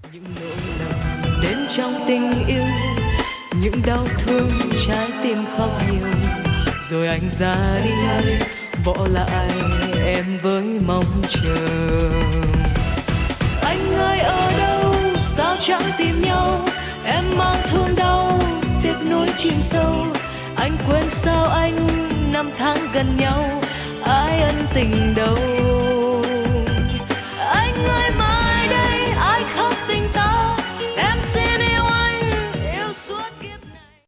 những nỗi lòng đến trong tình yêu, những đau thương trái tim khóc nhiều, rồi anh ra đi bỏ lại em với mong chờ. Anh ơi ở đâu sao chẳng tìm nhau, em mang thương đau tiếc nuối chìm sâu. Anh quên sao anh năm tháng gần nhau, ai ân tình đâu